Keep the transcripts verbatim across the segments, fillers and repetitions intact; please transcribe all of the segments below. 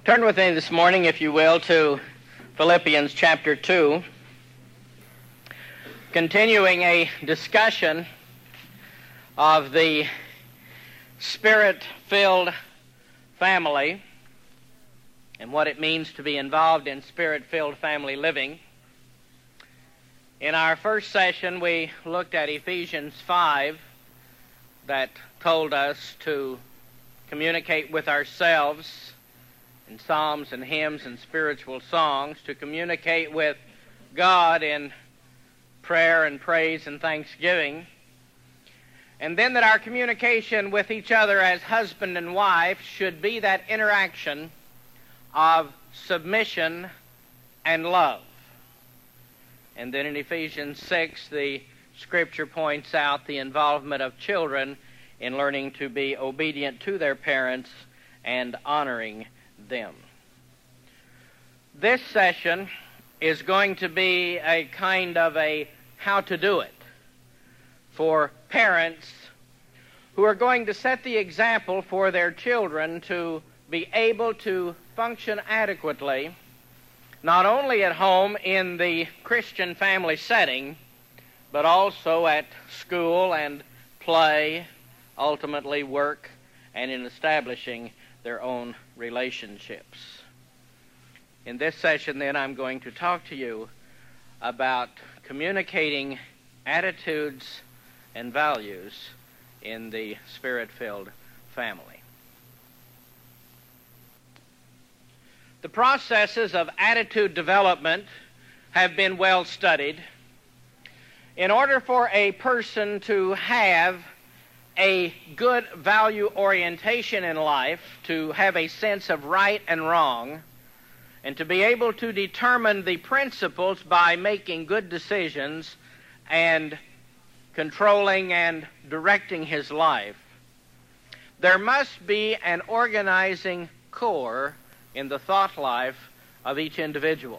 Turn with me this morning, if you will, to Philippians chapter two, continuing a discussion of the Spirit-filled family and what it means to be involved in Spirit-filled family living. In our first session, we looked at Ephesians five that told us to communicate with ourselves in psalms and hymns and spiritual songs, to communicate with God in prayer and praise and thanksgiving, and then that our communication with each other as husband and wife should be that interaction of submission and love. And then in Ephesians six, the Scripture points out the involvement of children in learning to be obedient to their parents and honoring them. This session is going to be a kind of a how to do it for parents who are going to set the example for their children to be able to function adequately, not only at home in the Christian family setting, but also at school and play, ultimately work, and in establishing their own relationships. In this session, then, I'm going to talk to you about communicating attitudes and values in the Spirit-filled family. The processes of attitude development have been well studied. In order for a person to have a good value orientation in life, to have a sense of right and wrong, and to be able to determine the principles by making good decisions and controlling and directing his life, there must be an organizing core in the thought life of each individual.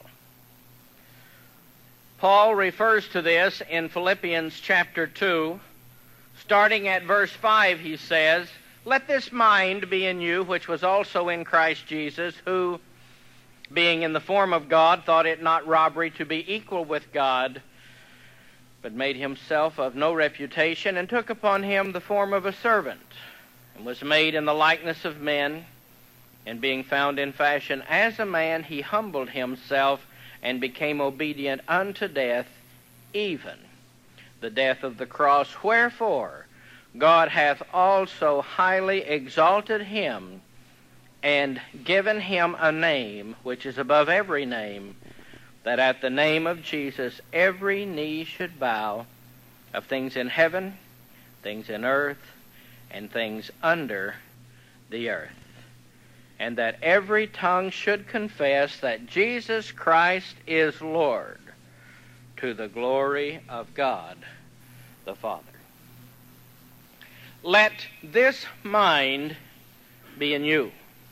Paul refers to this in Philippians chapter two. Starting at verse five, he says, "Let this mind be in you, which was also in Christ Jesus, who, being in the form of God, thought it not robbery to be equal with God, but made himself of no reputation, and took upon him the form of a servant, and was made in the likeness of men. And being found in fashion as a man, he humbled himself, and became obedient unto death, even the death of the cross. Wherefore God hath also highly exalted him, and given him a name which is above every name, that at the name of Jesus every knee should bow, of things in heaven, things in earth, and things under the earth, and that every tongue should confess that Jesus Christ is Lord, to the glory of God the Father." Let this mind be in you.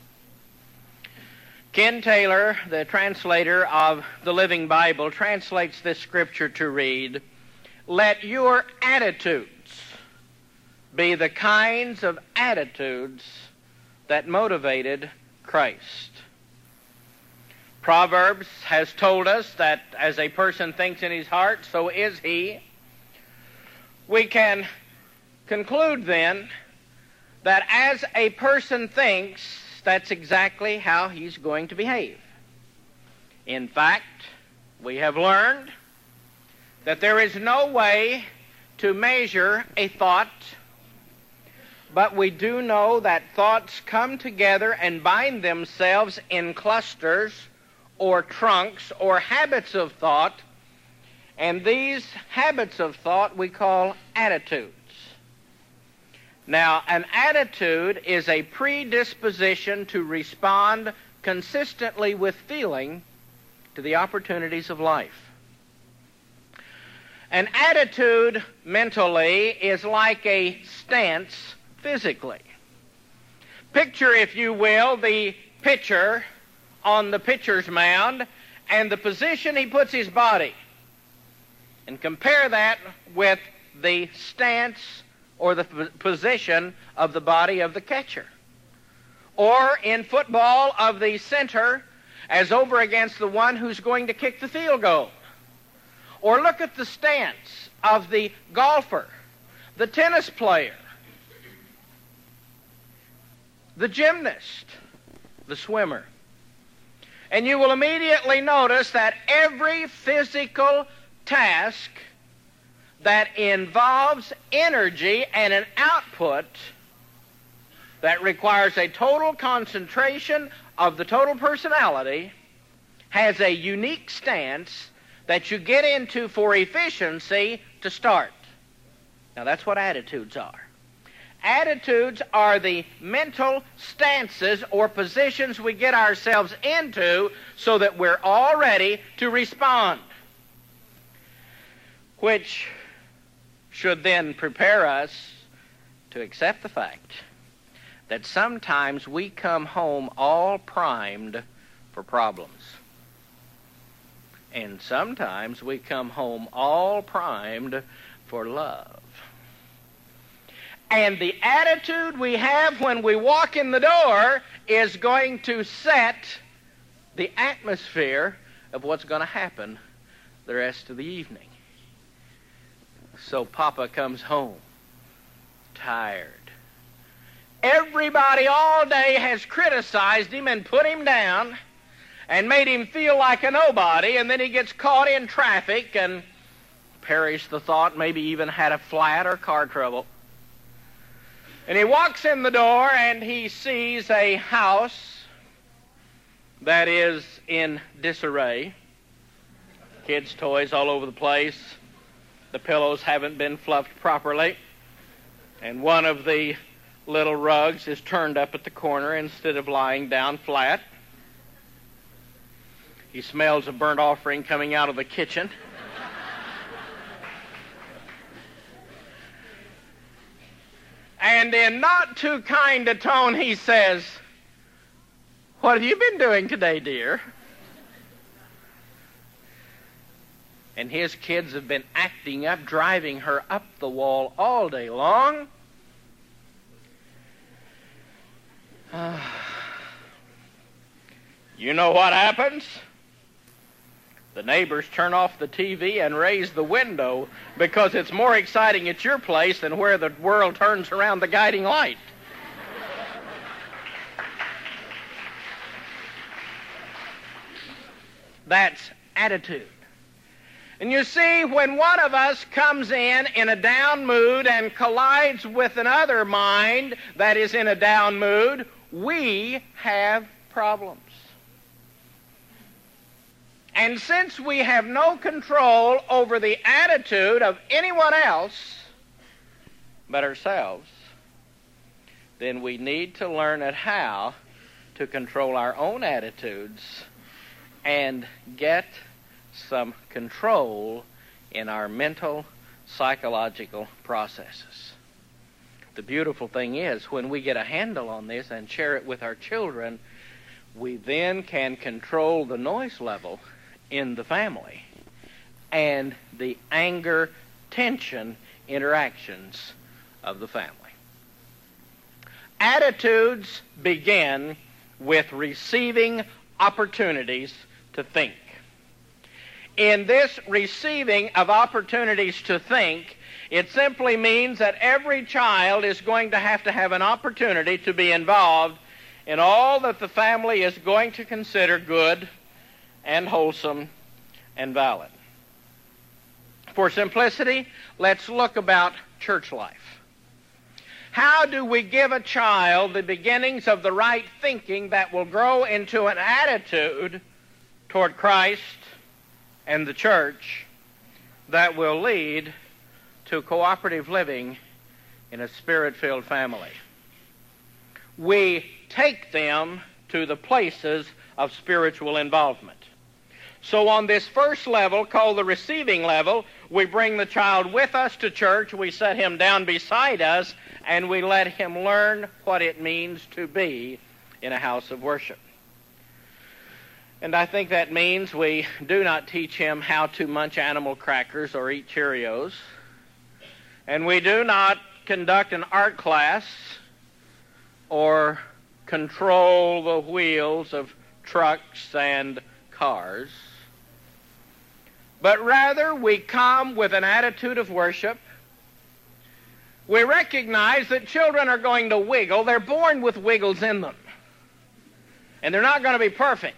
Ken Taylor, the translator of the Living Bible, translates this scripture to read, "Let your attitudes be the kinds of attitudes that motivated Christ." Proverbs has told us that as a person thinks in his heart, so is he. We can conclude then that as a person thinks, that's exactly how he's going to behave. In fact, we have learned that there is no way to measure a thought, but we do know that thoughts come together and bind themselves in clusters or trunks or habits of thought, and these habits of thought we call attitudes. Now, an attitude is a predisposition to respond consistently with feeling to the opportunities of life. An attitude mentally is like a stance physically. Picture, if you will, the pitcher on the pitcher's mound and the position he puts his body, and compare that with the stance or the position of the body of the catcher. or in football of the center as over against the one who's going to kick the field goal. Or look at the stance of the golfer, the tennis player, the gymnast, the swimmer. And you will immediately notice that every physical task that involves energy and an output that requires a total concentration of the total personality has a unique stance that you get into for efficiency to start. Now that's what attitudes are. Attitudes are the mental stances or positions we get ourselves into so that we're all ready to respond, which should then prepare us to accept the fact that sometimes we come home all primed for problems. And sometimes we come home all primed for love. And the attitude we have when we walk in the door is going to set the atmosphere of what's going to happen the rest of the evening. So Papa comes home tired. Everybody all day has criticized him and put him down and made him feel like a nobody, and then he gets caught in traffic and, perish the thought, maybe even had a flat or car trouble. And he walks in the door and he sees a house that is in disarray. Kids' toys all over the place. The pillows haven't been fluffed properly. And one of the little rugs is turned up at the corner instead of lying down flat. He smells a burnt offering coming out of the kitchen. And in not too kind a tone, he says, "What have you been doing today, dear?" And his kids have been acting up, driving her up the wall all day long. Uh, you know what happens? The neighbors turn off the T V and raise the window because it's more exciting at your place than where the world turns around the guiding light. That's attitude. And you see, when one of us comes in in a down mood and collides with another mind that is in a down mood, we have problems. And since we have no control over the attitude of anyone else but ourselves, then we need to learn at how to control our own attitudes and get some control in our mental, psychological processes. The beautiful thing is, when we get a handle on this and share it with our children, we then can control the noise level in the family and the anger, tension, interactions of the family. Attitudes begin with receiving opportunities to think. In this receiving of opportunities to think, it simply means that every child is going to have to have an opportunity to be involved in all that the family is going to consider good and wholesome and valid. For simplicity, let's look about church life. How do we give a child the beginnings of the right thinking that will grow into an attitude toward Christ and the church that will lead to cooperative living in a spirit-filled family? We take them to the places of spiritual involvement. So on this first level, called the receiving level, we bring the child with us to church, we set him down beside us, and we let him learn what it means to be in a house of worship. And I think that means we do not teach him how to munch animal crackers or eat Cheerios. And we do not conduct an art class or control the wheels of trucks and cars, but rather we come with an attitude of worship. We recognize that children are going to wiggle. They're born with wiggles in them. And they're not going to be perfect.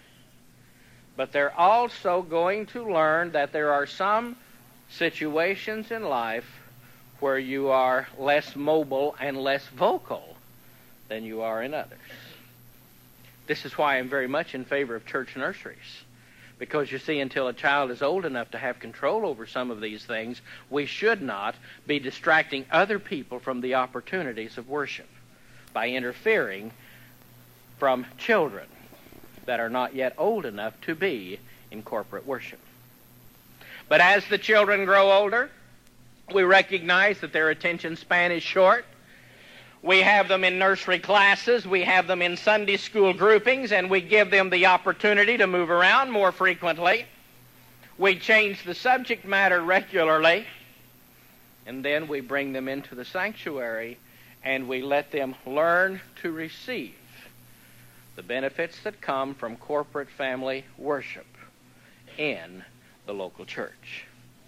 But they're also going to learn that there are some situations in life where you are less mobile and less vocal than you are in others. This is why I'm very much in favor of church nurseries. Because, you see, until a child is old enough to have control over some of these things, we should not be distracting other people from the opportunities of worship by interfering from children that are not yet old enough to be in corporate worship. But as the children grow older, we recognize that their attention span is short. We have them in nursery classes, we have them in Sunday school groupings, and we give them the opportunity to move around more frequently. We change the subject matter regularly, and then we bring them into the sanctuary and we let them learn to receive the benefits that come from corporate family worship in the local church.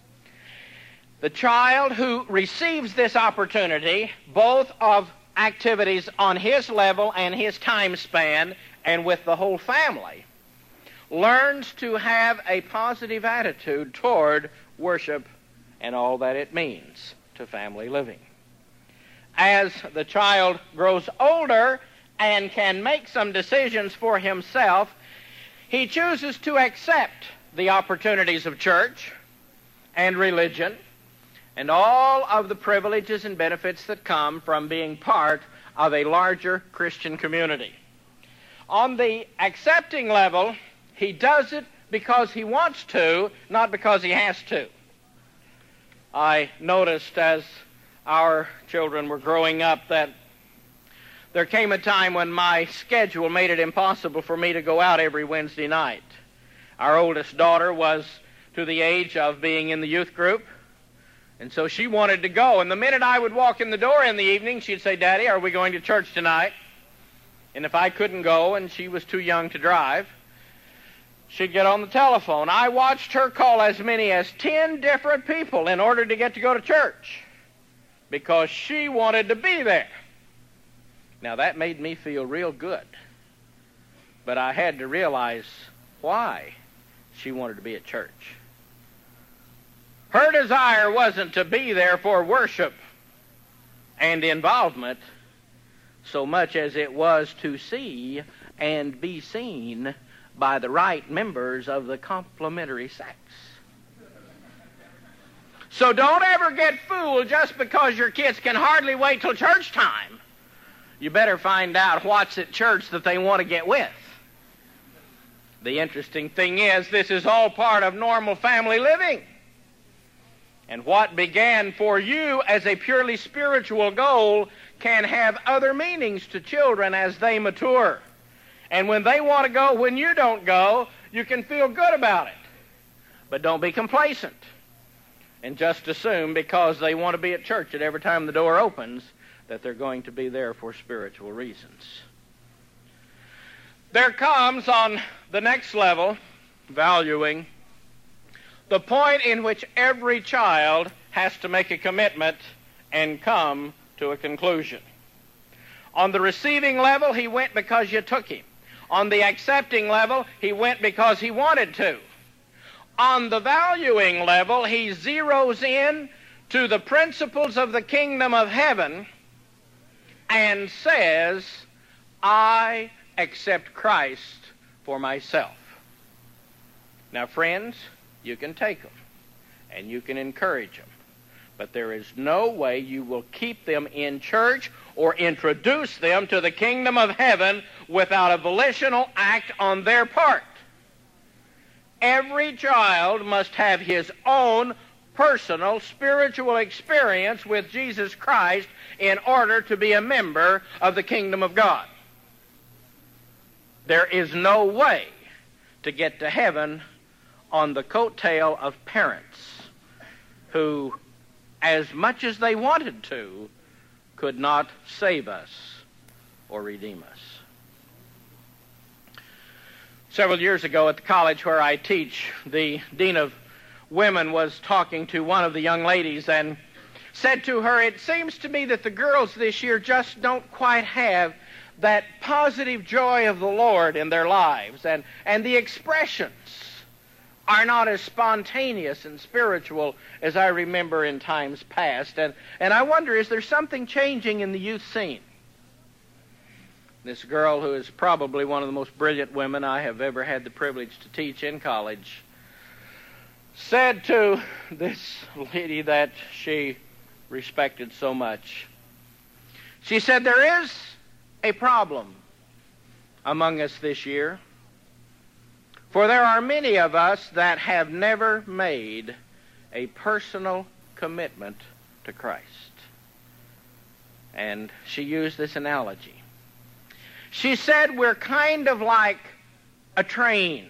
The child who receives this opportunity, both of activities on his level and his time span and with the whole family, learns to have a positive attitude toward worship and all that it means to family living. As the child grows older and can make some decisions for himself, he chooses to accept the opportunities of church and religion and all of the privileges and benefits that come from being part of a larger Christian community. On the accepting level, he does it because he wants to, not because he has to. I noticed as our children were growing up that there came a time when my schedule made it impossible for me to go out every Wednesday night. Our oldest daughter was to the age of being in the youth group, and so she wanted to go. And the minute I would walk in the door in the evening, she'd say, "Daddy, are we going to church tonight?" And if I couldn't go and she was too young to drive, she'd get on the telephone. I watched her call as many as ten different people in order to get to go to church because she wanted to be there. Now, that made me feel real good. But I had to realize why she wanted to be at church. Her desire wasn't to be there for worship and involvement so much as it was to see and be seen by the right members of the complementary sex. So don't ever get fooled just because your kids can hardly wait till church time. You better find out what's at church that they want to get with. The interesting thing is, this is all part of normal family living. And what began for you as a purely spiritual goal can have other meanings to children as they mature. And when they want to go when you don't go, you can feel good about it. But don't be complacent. And just assume because they want to be at church at every time the door opens that they're going to be there for spiritual reasons. There comes on the next level, valuing, the point in which every child has to make a commitment and come to a conclusion. On the receiving level, he went because you took him. On the accepting level, he went because he wanted to. On the valuing level, he zeroes in to the principles of the kingdom of heaven and says, I accept Christ for myself. Now, friends, you can take them and you can encourage them, but there is no way you will keep them in church or introduce them to the kingdom of heaven without a volitional act on their part. Every child must have his own personal spiritual experience with Jesus Christ in order to be a member of the kingdom of God. There is no way to get to heaven on the coattail of parents who, as much as they wanted to, could not save us or redeem us. Several years ago at the college where I teach, the dean of women was talking to one of the young ladies and said to her, "It seems to me that the girls this year just don't quite have that positive joy of the Lord in their lives, and, and the expressions are not as spontaneous and spiritual as I remember in times past. And, and I wonder, is there something changing in the youth scene?" This girl, who is probably one of the most brilliant women I have ever had the privilege to teach in college, said to this lady that she respected so much, she said, "There is a problem among us this year, for there are many of us that have never made a personal commitment to Christ." And she used this analogy. She said, "We're kind of like a train.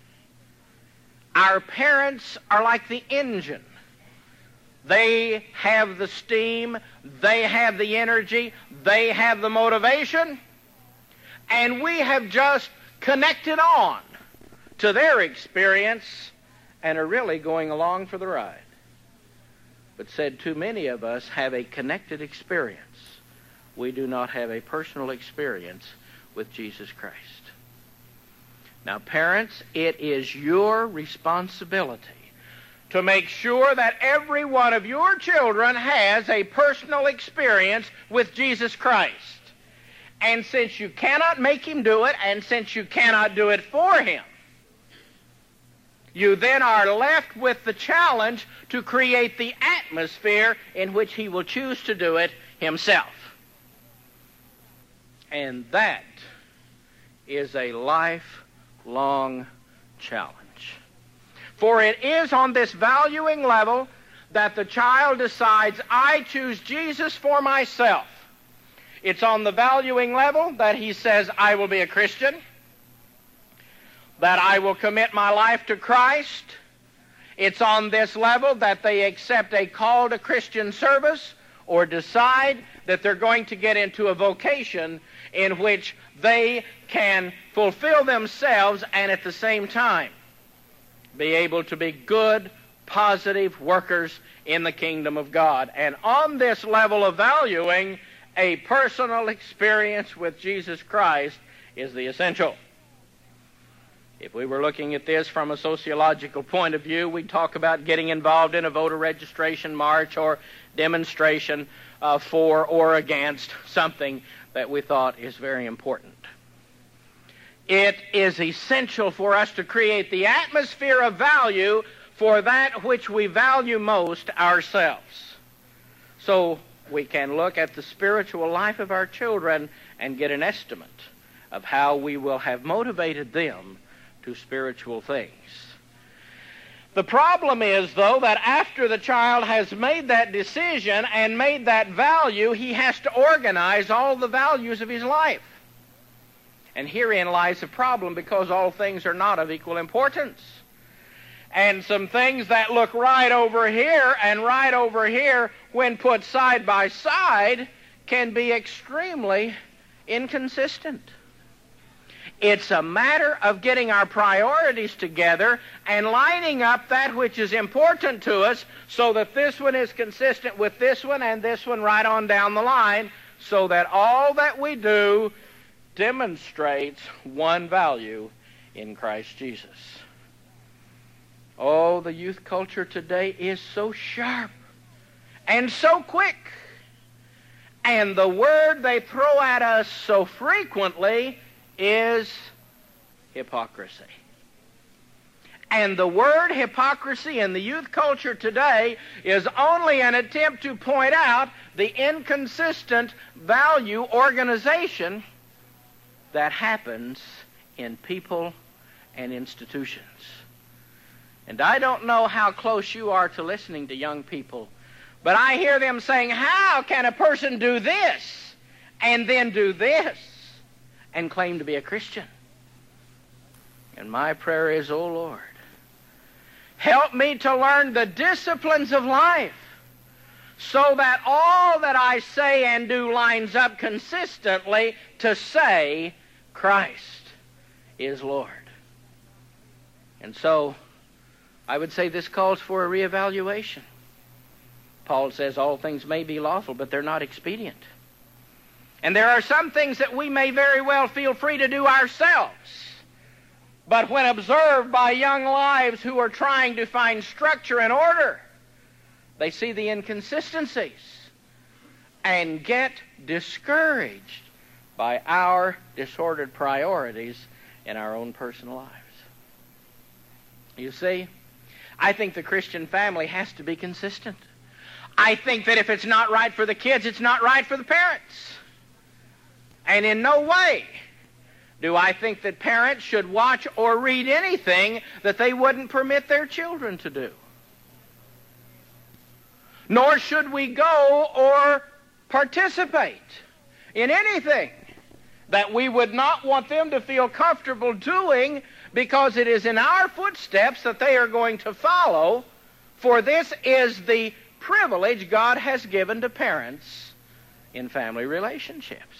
Our parents are like the engine. They have the steam, they have the energy, they have the motivation, and we have just connected on to their experience and are really going along for the ride." But said, too many of us have a connected experience. We do not have a personal experience with Jesus Christ. Now, parents, it is your responsibility to make sure that every one of your children has a personal experience with Jesus Christ. And since you cannot make him do it, and since you cannot do it for him, you then are left with the challenge to create the atmosphere in which he will choose to do it himself. And that is a lifelong challenge. For it is on this valuing level that the child decides, I choose Jesus for myself. It's on the valuing level that he says, I will be a Christian, that I will commit my life to Christ. It's on this level that they accept a call to Christian service or decide that they're going to get into a vocation in which they can fulfill themselves and at the same time be able to be good, positive workers in the kingdom of God. And on this level of valuing, a personal experience with Jesus Christ is the essential. If we were looking at this from a sociological point of view, we'd talk about getting involved in a voter registration march or demonstration uh, for or against something that we thought is very important. It is essential for us to create the atmosphere of value for that which we value most ourselves. So we can look at the spiritual life of our children and get an estimate of how we will have motivated them to spiritual things. The problem is, though, that after the child has made that decision and made that value, he has to organize all the values of his life. And herein lies the problem, because all things are not of equal importance. And some things that look right over here and right over here, when put side by side, can be extremely inconsistent. It's a matter of getting our priorities together and lining up that which is important to us so that this one is consistent with this one and this one right on down the line, so that all that we do demonstrates one value in Christ Jesus. Oh, the youth culture today is so sharp and so quick. And the word they throw at us so frequently is hypocrisy. And the word hypocrisy in the youth culture today is only an attempt to point out the inconsistent value organization that happens in people and institutions. And I don't know how close you are to listening to young people, but I hear them saying, how can a person do this and then do this and claim to be a Christian? And my prayer is, oh Lord, help me to learn the disciplines of life so that all that I say and do lines up consistently to say Christ is Lord. And so I would say this calls for a reevaluation. Paul says all things may be lawful, but they're not expedient. And there are some things that we may very well feel free to do ourselves. But when observed by young lives who are trying to find structure and order, they see the inconsistencies and get discouraged by our disordered priorities in our own personal lives. You see, I think the Christian family has to be consistent. I think that if it's not right for the kids, it's not right for the parents. And in no way do I think that parents should watch or read anything that they wouldn't permit their children to do. Nor should we go or participate in anything that we would not want them to feel comfortable doing, because it is in our footsteps that they are going to follow, for this is the privilege God has given to parents in family relationships.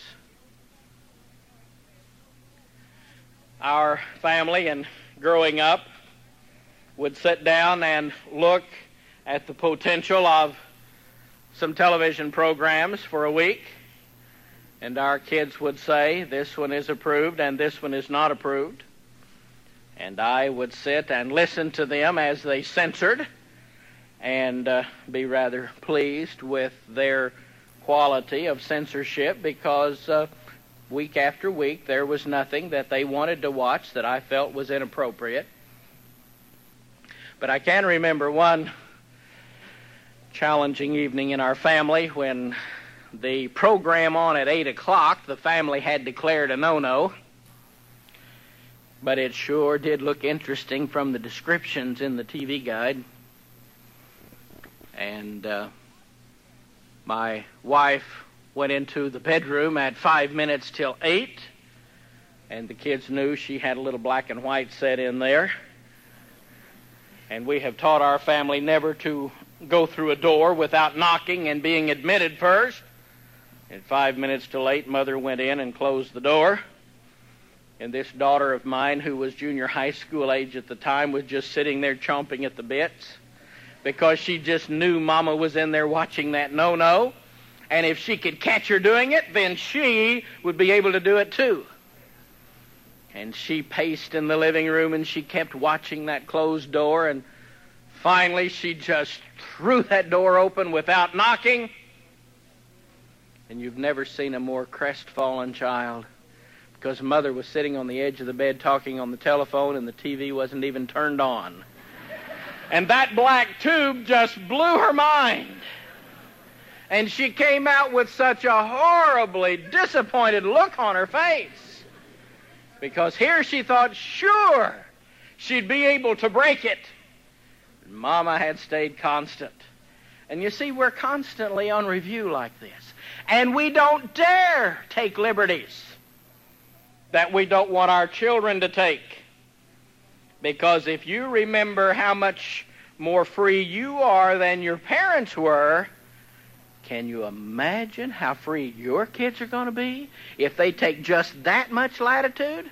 Our family, in growing up, would sit down and look at the potential of some television programs for a week, and our kids would say, this one is approved and this one is not approved. And I would sit and listen to them as they censored and uh, be rather pleased with their quality of censorship, because uh, week after week there was nothing that they wanted to watch that I felt was inappropriate. But I can remember one challenging evening in our family when the program on at eight o'clock, the family had declared a no-no. But it sure did look interesting from the descriptions in the T V guide. And uh, my wife went into the bedroom at five minutes till eight, and the kids knew she had a little black and white set in there. And we have taught our family never to go through a door without knocking and being admitted first. At five minutes till eight, Mother went in and closed the door. And this daughter of mine, who was junior high school age at the time, was just sitting there chomping at the bits, because she just knew Mama was in there watching that no-no. And if she could catch her doing it, then she would be able to do it too. And she paced in the living room and she kept watching that closed door, and finally she just threw that door open without knocking. And you've never seen a more crestfallen child, because Mother was sitting on the edge of the bed talking on the telephone and the T V wasn't even turned on. And that black tube just blew her mind. And she came out with such a horribly disappointed look on her face, because here she thought sure she'd be able to break it. And Mama had stayed constant. And you see, we're constantly on review like this. And we don't dare take liberties that we don't want our children to take. Because if you remember how much more free you are than your parents were, can you imagine how free your kids are going to be if they take just that much latitude?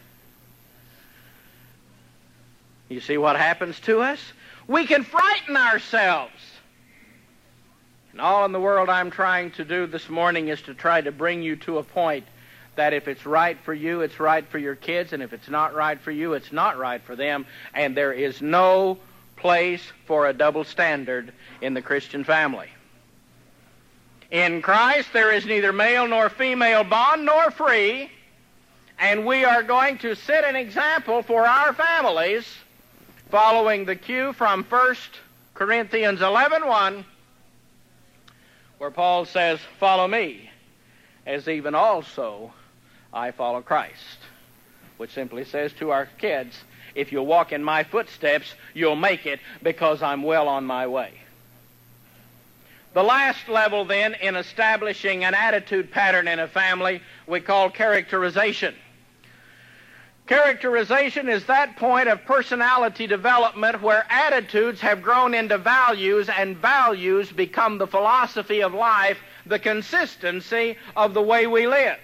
You see what happens to us? We can frighten ourselves. And all in the world I'm trying to do this morning is to try to bring you to a point that if it's right for you, it's right for your kids, and if it's not right for you, it's not right for them, and there is no place for a double standard in the Christian family. In Christ, there is neither male nor female, bond nor free, and we are going to set an example for our families following the cue from First Corinthians eleven one, where Paul says, "Follow me, as even also I follow Christ," which simply says to our kids, if you'll walk in my footsteps, you'll make it, because I'm well on my way. The last level, then, in establishing an attitude pattern in a family, we call characterization. Characterization is that point of personality development where attitudes have grown into values, and values become the philosophy of life, the consistency of the way we live.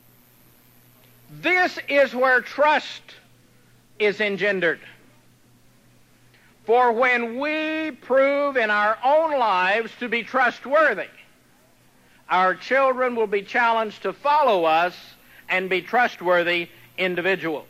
This is where trust is engendered. For when we prove in our own lives to be trustworthy, our children will be challenged to follow us and be trustworthy individuals.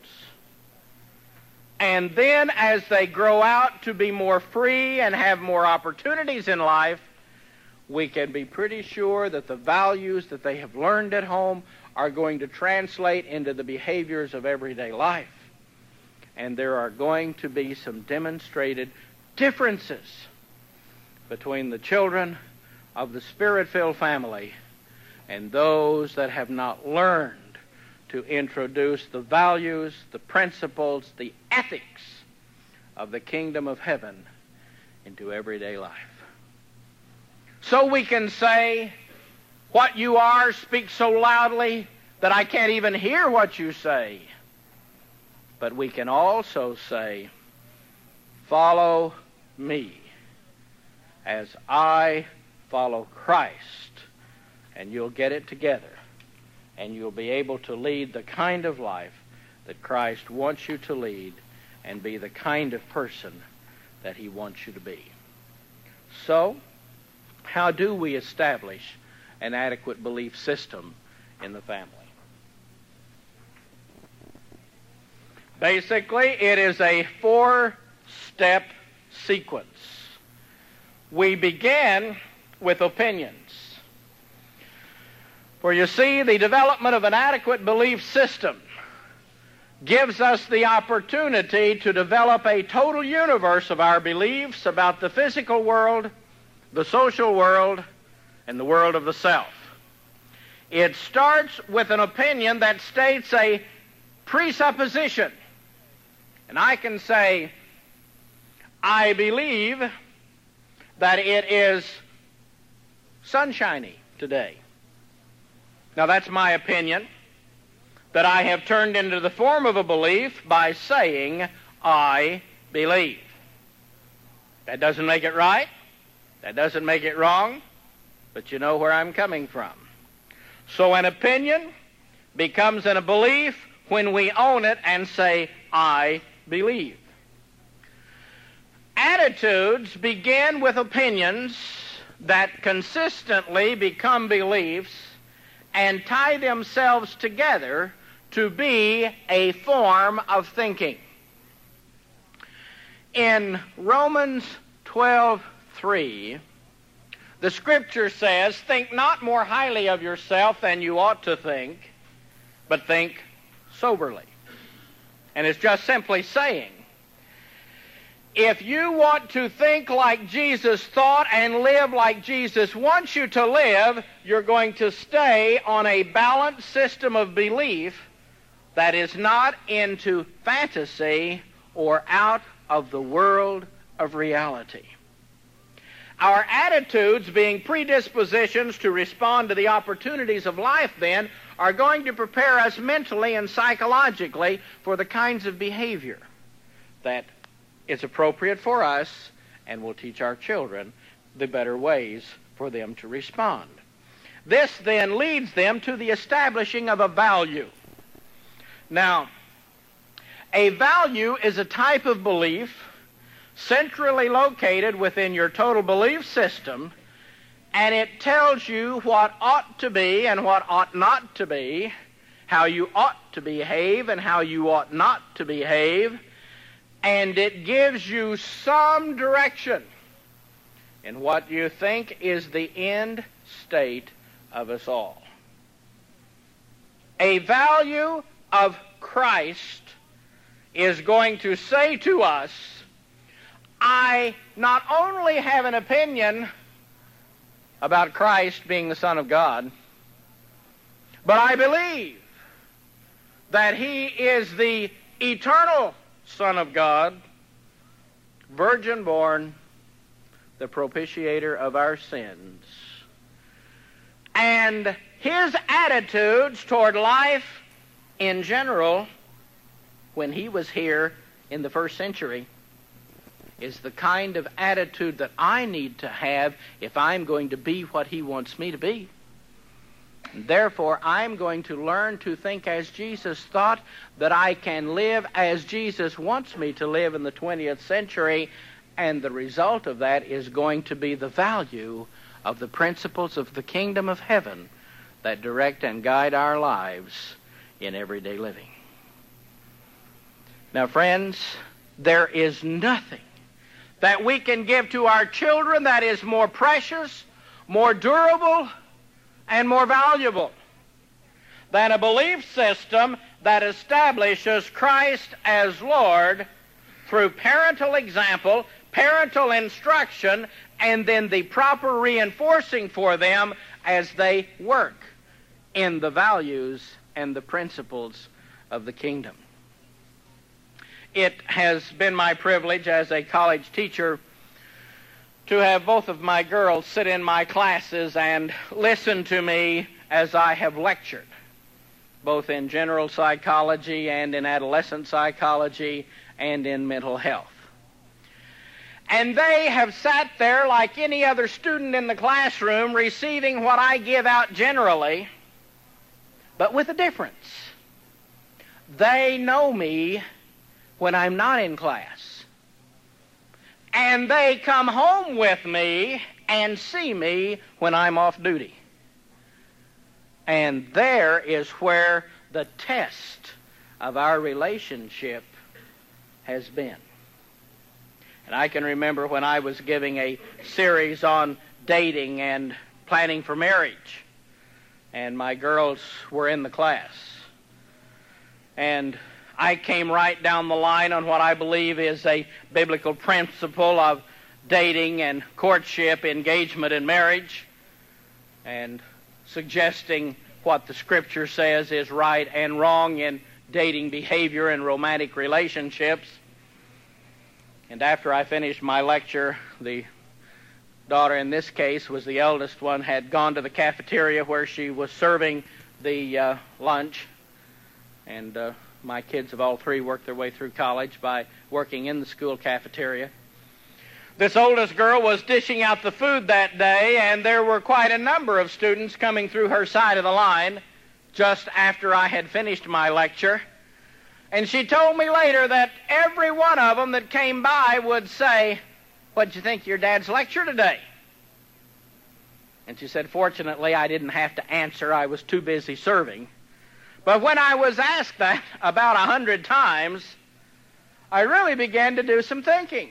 And then as they grow out to be more free and have more opportunities in life, we can be pretty sure that the values that they have learned at home are going to translate into the behaviors of everyday life. And there are going to be some demonstrated differences between the children of the Spirit-filled family and those that have not learned to introduce the values, the principles, the ethics of the kingdom of heaven into everyday life. So we can say, what you are speaks so loudly that I can't even hear what you say. But we can also say, follow me as I follow Christ, and you'll get it together, and you'll be able to lead the kind of life that Christ wants you to lead and be the kind of person that he wants you to be. So, how do we establish an adequate belief system in the family? Basically, it is a four-step sequence. We begin with opinions. For you see, the development of an adequate belief system gives us the opportunity to develop a total universe of our beliefs about the physical world, the social world, and the world of the self. It starts with an opinion that states a presupposition. And I can say, I believe that it is sunshiny today. Now that's my opinion that I have turned into the form of a belief by saying, I believe. That doesn't make it right. That doesn't make it wrong. But you know where I'm coming from. So an opinion becomes a belief when we own it and say, I believe. Attitudes begin with opinions that consistently become beliefs and tie themselves together to be a form of thinking. In Romans twelve three, the Scripture says, think not more highly of yourself than you ought to think, but think soberly. And it's just simply saying, if you want to think like Jesus thought and live like Jesus wants you to live, you're going to stay on a balanced system of belief that is not into fantasy or out of the world of reality. Our attitudes, being predispositions to respond to the opportunities of life, then, are going to prepare us mentally and psychologically for the kinds of behavior that is appropriate for us and will teach our children the better ways for them to respond. This then leads them to the establishing of a value. Now, a value is a type of belief centrally located within your total belief system, and it tells you what ought to be and what ought not to be, how you ought to behave and how you ought not to behave, and it gives you some direction in what you think is the end state of us all. A value of Christ is going to say to us, I not only have an opinion about Christ being the Son of God, but I believe that he is the eternal Son of God, virgin born, the propitiator of our sins. And his attitudes toward life in general, when he was here in the first century, is the kind of attitude that I need to have if I'm going to be what he wants me to be. And therefore, I'm going to learn to think as Jesus thought, that I can live as Jesus wants me to live in the twentieth century, And the result of that is going to be the value of the principles of the kingdom of heaven that direct and guide our lives in everyday living. Now, friends, there is nothing that we can give to our children that is more precious, more durable, and more valuable than a belief system that establishes Christ as Lord through parental example, parental instruction, and then the proper reinforcing for them as they work in the values and the principles of the kingdom. It has been my privilege as a college teacher to have both of my girls sit in my classes and listen to me as I have lectured, both in general psychology and in adolescent psychology and in mental health. And they have sat there like any other student in the classroom receiving what I give out generally, but with a difference. They know me when I'm not in class. And they come home with me and see me when I'm off duty. And there is where the test of our relationship has been. And I can remember when I was giving a series on dating and planning for marriage, and my girls were in the class. And I came right down the line on what I believe is a biblical principle of dating and courtship, engagement, and marriage, and suggesting what the Scripture says is right and wrong in dating behavior and romantic relationships. And after I finished my lecture, the daughter in this case was the eldest one, had gone to the cafeteria where she was serving the uh, lunch. And uh, my kids have all three worked their way through college by working in the school cafeteria. This oldest girl was dishing out the food that day, and there were quite a number of students coming through her side of the line just after I had finished my lecture. And she told me later that every one of them that came by would say, "What'd you think of your dad's lecture today?" And she said, fortunately, I didn't have to answer. I was too busy serving. But when I was asked that about a hundred times, I really began to do some thinking.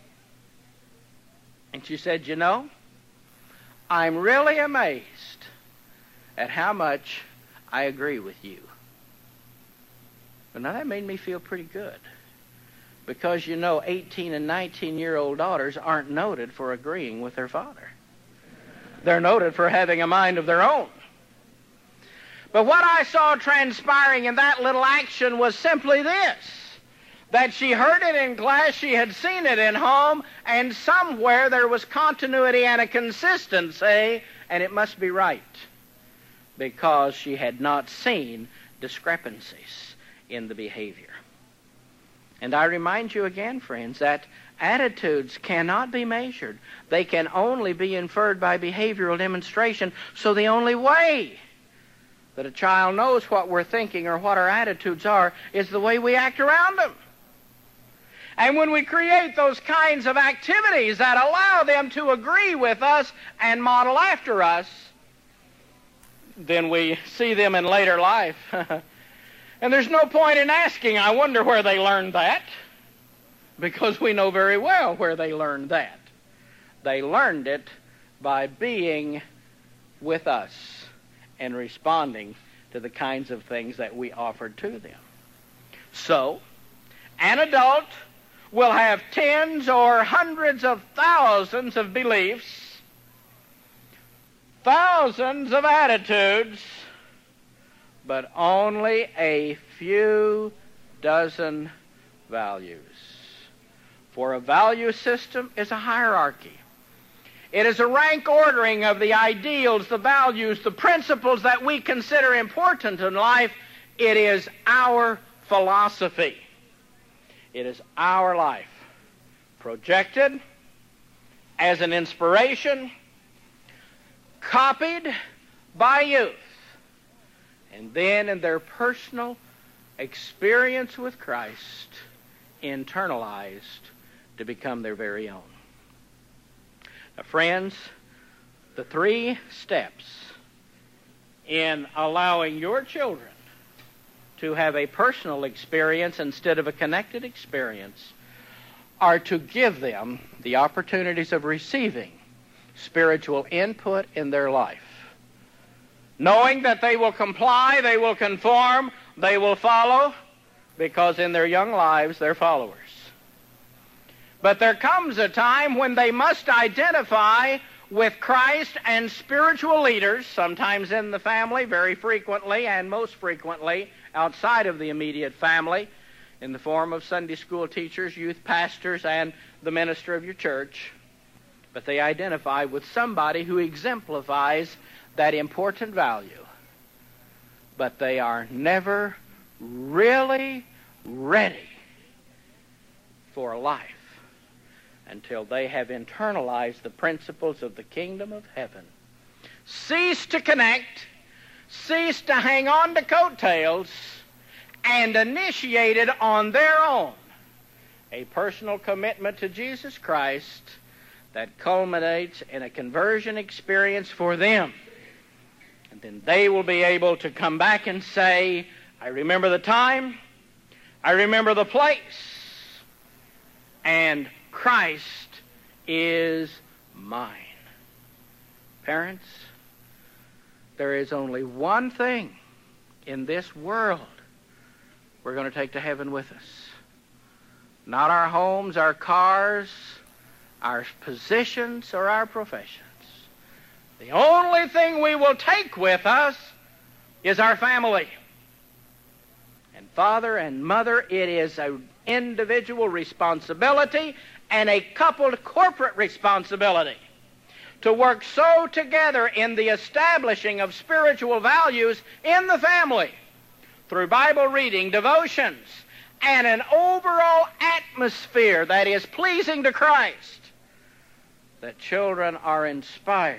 And she said, "You know, I'm really amazed at how much I agree with you." But now that made me feel pretty good. Because, you know, eighteen and nineteen-year-old daughters aren't noted for agreeing with their father. They're noted for having a mind of their own. But what I saw transpiring in that little action was simply this: that she heard it in class, she had seen it in home, and somewhere there was continuity and a consistency, and it must be right, because she had not seen discrepancies in the behavior. And I remind you again, friends, that attitudes cannot be measured. They can only be inferred by behavioral demonstration. So the only way that a child knows what we're thinking or what our attitudes are is the way we act around them. And when we create those kinds of activities that allow them to agree with us and model after us, then we see them in later life. And there's no point in asking, "I wonder where they learned that," because we know very well where they learned that. They learned it by being with us and responding to the kinds of things that we offered to them. So, an adult will have tens or hundreds of thousands of beliefs, thousands of attitudes, but only a few dozen values. For a value system is a hierarchy. It is a rank ordering of the ideals, the values, the principles that we consider important in life. It is our philosophy. It is our life, projected as an inspiration, copied by youth, and then in their personal experience with Christ, internalized to become their very own. Now, friends, the three steps in allowing your children to have a personal experience instead of a connected experience are to give them the opportunities of receiving spiritual input in their life, knowing that they will comply, they will conform, they will follow, because in their young lives they're followers. But there comes a time when they must identify with Christ and spiritual leaders, sometimes in the family, very frequently, and most frequently outside of the immediate family, in the form of Sunday school teachers, youth pastors, and the minister of your church. But they identify with somebody who exemplifies that important value. But they are never really ready for life until they have internalized the principles of the kingdom of heaven. Cease to connect, cease to hang on to coattails, and initiated on their own a personal commitment to Jesus Christ that culminates in a conversion experience for them. And then they will be able to come back and say, I remember the time, I remember the place, and Christ is mine. Parents, there is only one thing in this world we're going to take to heaven with us. Not our homes, our cars, our positions, or our professions. The only thing we will take with us is our family. And father and mother, it is an individual responsibility and a coupled corporate responsibility to work so together in the establishing of spiritual values in the family through Bible reading, devotions, and an overall atmosphere that is pleasing to Christ, that children are inspired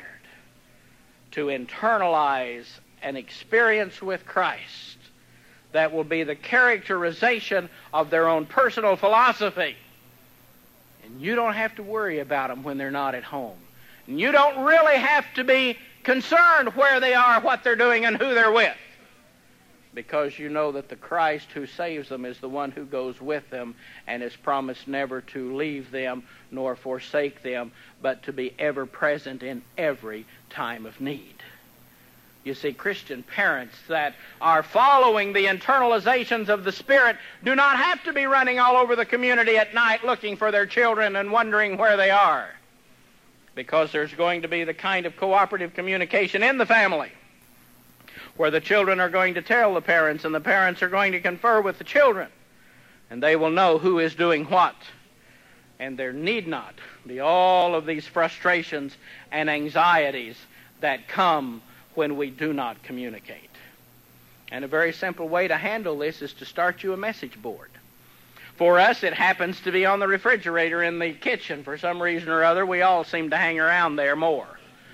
to internalize an experience with Christ that will be the characterization of their own personal philosophy. And you don't have to worry about them when they're not at home. And you don't really have to be concerned where they are, what they're doing, and who they're with, because you know that the Christ who saves them is the one who goes with them and has promised never to leave them nor forsake them, but to be ever present in every time of need. You see, Christian parents that are following the internalizations of the Spirit do not have to be running all over the community at night looking for their children and wondering where they are, because there's going to be the kind of cooperative communication in the family where the children are going to tell the parents and the parents are going to confer with the children, and they will know who is doing what. And there need not be all of these frustrations and anxieties that come when we do not communicate. And a very simple way to handle this is to start you a message board. For us, it happens to be on the refrigerator in the kitchen. For some reason or other, we all seem to hang around there more.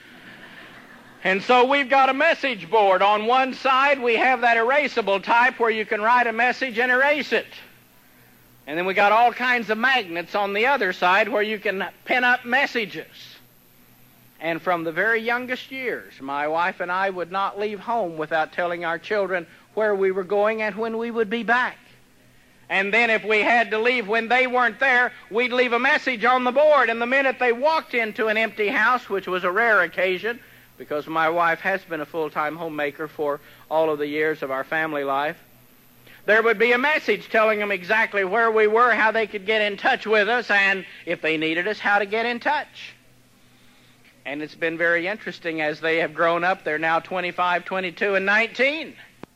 And so we've got a message board. On one side, we have that erasable type where you can write a message and erase it. And then we got all kinds of magnets on the other side where you can pin up messages. And from the very youngest years, my wife and I would not leave home without telling our children where we were going and when we would be back. And then if we had to leave when they weren't there, we'd leave a message on the board. And the minute they walked into an empty house, which was a rare occasion, because my wife has been a full-time homemaker for all of the years of our family life, there would be a message telling them exactly where we were, how they could get in touch with us, and if they needed us, how to get in touch. And it's been very interesting as they have grown up. They're now twenty-five, twenty-two, and nineteen.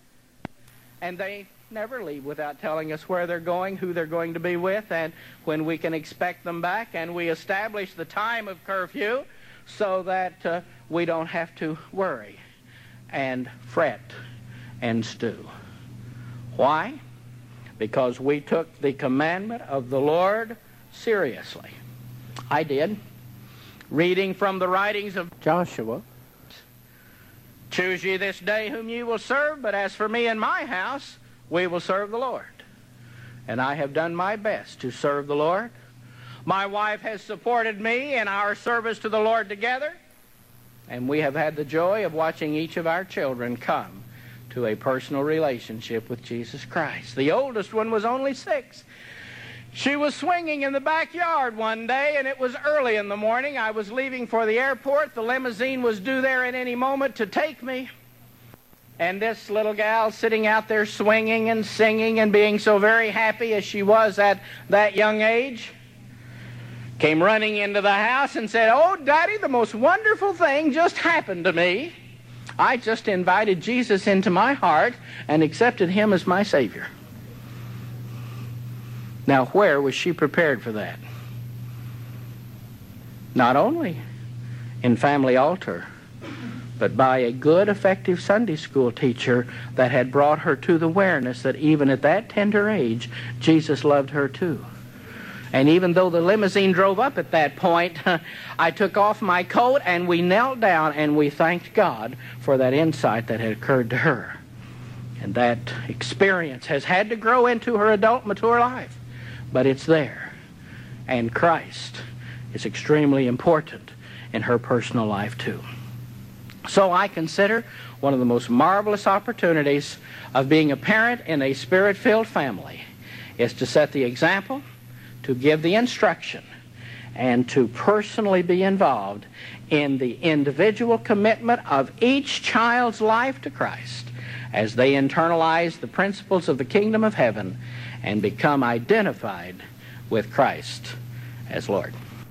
And they never leave without telling us where they're going, who they're going to be with, and when we can expect them back. And we establish the time of curfew so that uh, we don't have to worry and fret and stew. Why? Because we took the commandment of the Lord seriously. I did. Reading from the writings of Joshua, choose ye this day whom ye will serve, but as for me and my house, we will serve the Lord. And I have done my best to serve the Lord. My wife has supported me in our service to the Lord together, and we have had the joy of watching each of our children come to a personal relationship with Jesus Christ. The oldest one was only six. She was swinging in the backyard one day, and it was early in the morning. I was leaving for the airport. The limousine was due there at any moment to take me. And this little gal sitting out there swinging and singing and being so very happy as she was at that young age, came running into the house and said, "Oh, Daddy, the most wonderful thing just happened to me. I just invited Jesus into my heart and accepted Him as my Savior." Now, where was she prepared for that? Not only in family altar, but by a good, effective Sunday school teacher that had brought her to the awareness that even at that tender age, Jesus loved her too. And even though the limousine drove up at that point, I took off my coat and we knelt down and we thanked God for that insight that had occurred to her. And that experience has had to grow into her adult, mature life. But it's there. And Christ is extremely important in her personal life too. So I consider one of the most marvelous opportunities of being a parent in a Spirit-filled family is to set the example, to give the instruction, and to personally be involved in the individual commitment of each child's life to Christ as they internalize the principles of the kingdom of heaven and become identified with Christ as Lord.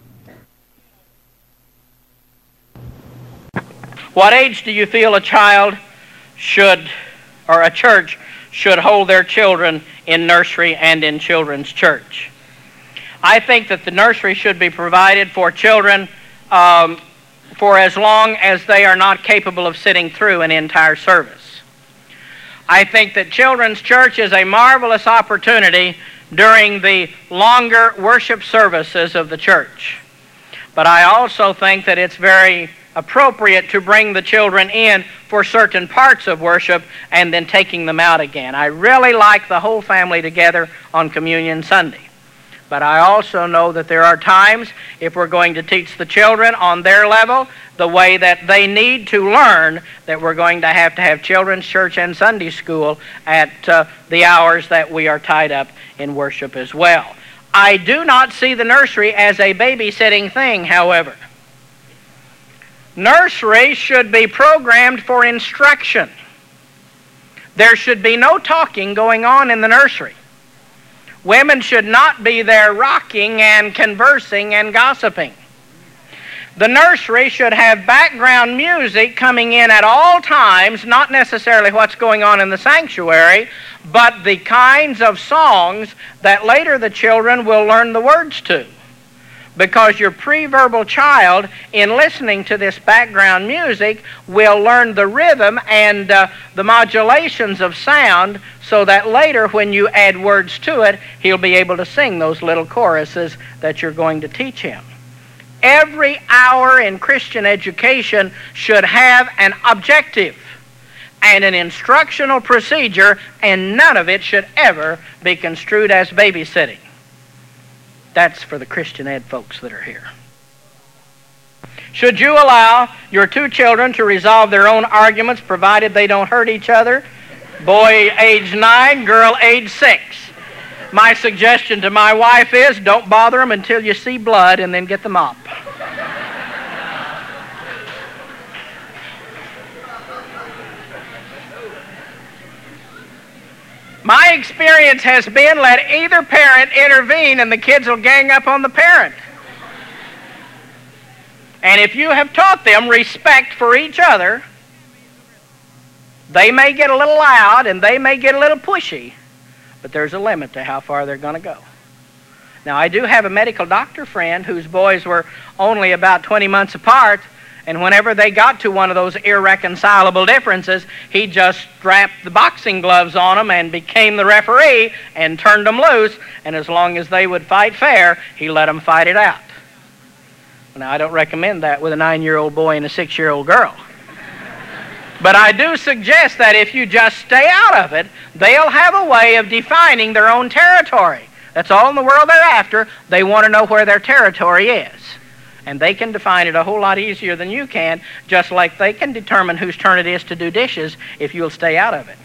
What age do you feel a child should, or a church should hold their children in nursery and in children's church? I think that the nursery should be provided for children um, for as long as they are not capable of sitting through an entire service. I think that children's church is a marvelous opportunity during the longer worship services of the church. But I also think that it's very appropriate to bring the children in for certain parts of worship and then taking them out again. I really like the whole family together on Communion Sunday. But I also know that there are times, if we're going to teach the children on their level, the way that they need to learn, that we're going to have to have children's church and Sunday school at uh, the hours that we are tied up in worship as well. I do not see the nursery as a babysitting thing, however. Nursery should be programmed for instruction. There should be no talking going on in the nursery. Women should not be there rocking and conversing and gossiping. The nursery should have background music coming in at all times, not necessarily what's going on in the sanctuary, but the kinds of songs that later the children will learn the words to. Because your pre-verbal child, in listening to this background music, will learn the rhythm and uh, the modulations of sound, so that later when you add words to it, he'll be able to sing those little choruses that you're going to teach him. Every hour in Christian education should have an objective and an instructional procedure, and none of it should ever be construed as babysitting. That's for the Christian ed folks that are here. Should you allow your two children to resolve their own arguments provided they don't hurt each other? Boy age nine, girl age six. My suggestion to my wife is don't bother them until you see blood and then get the mop. My experience has been let either parent intervene and the kids will gang up on the parent. And if you have taught them respect for each other, they may get a little loud and they may get a little pushy, but there's a limit to how far they're going to go. Now, I do have a medical doctor friend whose boys were only about twenty months apart, and whenever they got to one of those irreconcilable differences, he just strapped the boxing gloves on them and became the referee and turned them loose, and as long as they would fight fair, he let them fight it out. Now, I don't recommend that with a nine-year-old boy and a six-year-old girl. But I do suggest that if you just stay out of it, they'll have a way of defining their own territory. That's all in the world they're after. They want to know where their territory is. And they can define it a whole lot easier than you can, just like they can determine whose turn it is to do dishes if you'll stay out of it.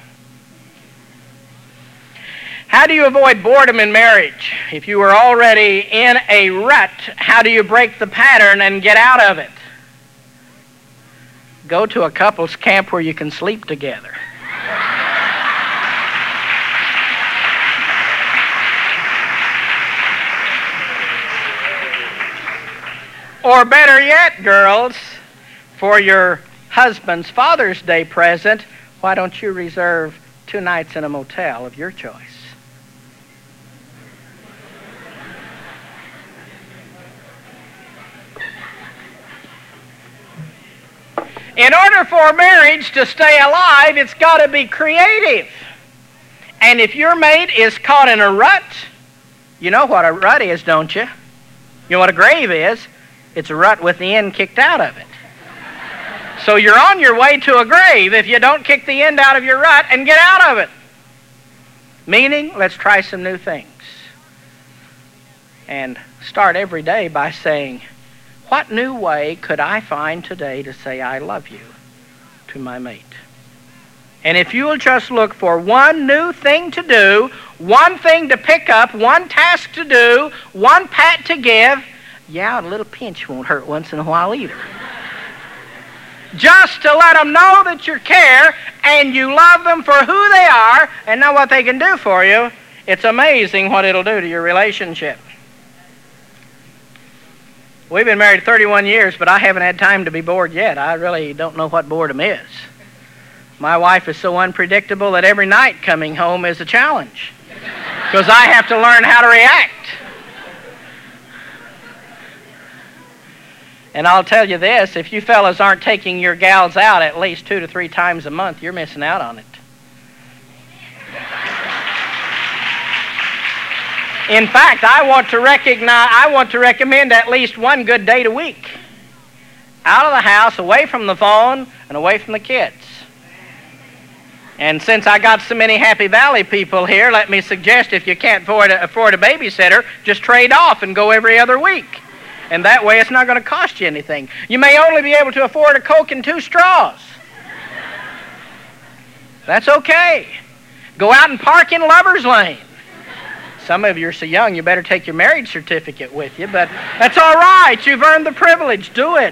How do you avoid boredom in marriage? If you are already in a rut, how do you break the pattern and get out of it? Go to a couples camp where you can sleep together. Or better yet, girls, for your husband's Father's Day present, why don't you reserve two nights in a motel of your choice? In order for marriage to stay alive, it's got to be creative. And if your mate is caught in a rut, you know what a rut is, don't you? You know what a grave is? It's a rut with the end kicked out of it. So you're on your way to a grave if you don't kick the end out of your rut and get out of it. Meaning, let's try some new things. And start every day by saying, what new way could I find today to say I love you to my mate? And if you'll just look for one new thing to do, one thing to pick up, one task to do, one pat to give, yeah, a little pinch won't hurt once in a while either. Just to let them know that you care and you love them for who they are and know what they can do for you, it's amazing what it'll do to your relationship. We've been married thirty-one years, but I haven't had time to be bored yet. I really don't know what boredom is. My wife is so unpredictable that every night coming home is a challenge because I have to learn how to react. And I'll tell you this, if you fellas aren't taking your gals out at least two to three times a month, you're missing out on it. In fact, I want to recognize, I want to recommend at least one good date a week. Out of the house, away from the phone, and away from the kids. And since I got so many Happy Valley people here, let me suggest if you can't afford a, afford a babysitter, just trade off and go every other week. And that way it's not going to cost you anything. You may only be able to afford a Coke and two straws. That's okay. Go out and park in Lover's Lane. Some of you are so young, you better take your marriage certificate with you, but that's all right. You've earned the privilege. Do it.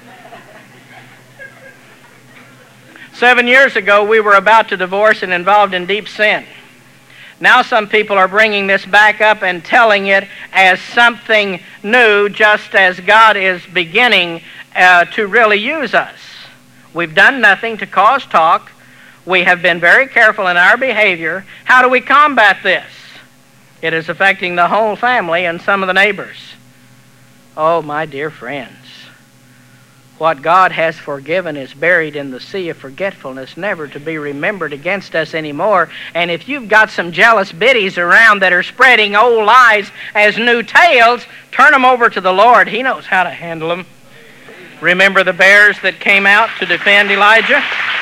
Seven years ago, we were about to divorce and involved in deep sin. Now some people are bringing this back up and telling it as something new, just as God is beginning uh, to really use us. We've done nothing to cause talk. We have been very careful in our behavior. How do we combat this? It is affecting the whole family and some of the neighbors. Oh, my dear friends, what God has forgiven is buried in the sea of forgetfulness, never to be remembered against us anymore. And if you've got some jealous biddies around that are spreading old lies as new tales, turn them over to the Lord. He knows how to handle them. Remember the bears that came out to defend Elijah?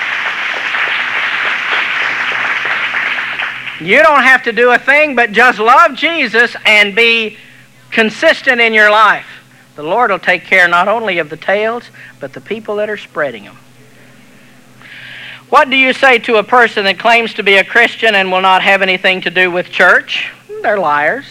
You don't have to do a thing but just love Jesus and be consistent in your life. The Lord will take care not only of the tales, but the people that are spreading them. What do you say to a person that claims to be a Christian and will not have anything to do with church? They're liars.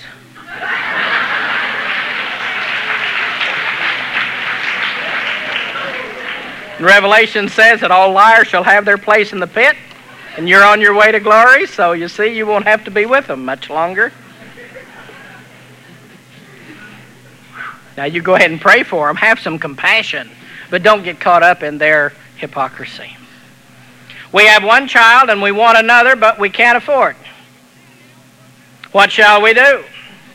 Revelation says that all liars shall have their place in the pit. And you're on your way to glory, so you see, you won't have to be with them much longer. Now, you go ahead and pray for them. Have some compassion, but don't get caught up in their hypocrisy. We have one child and we want another, but we can't afford. What shall we do?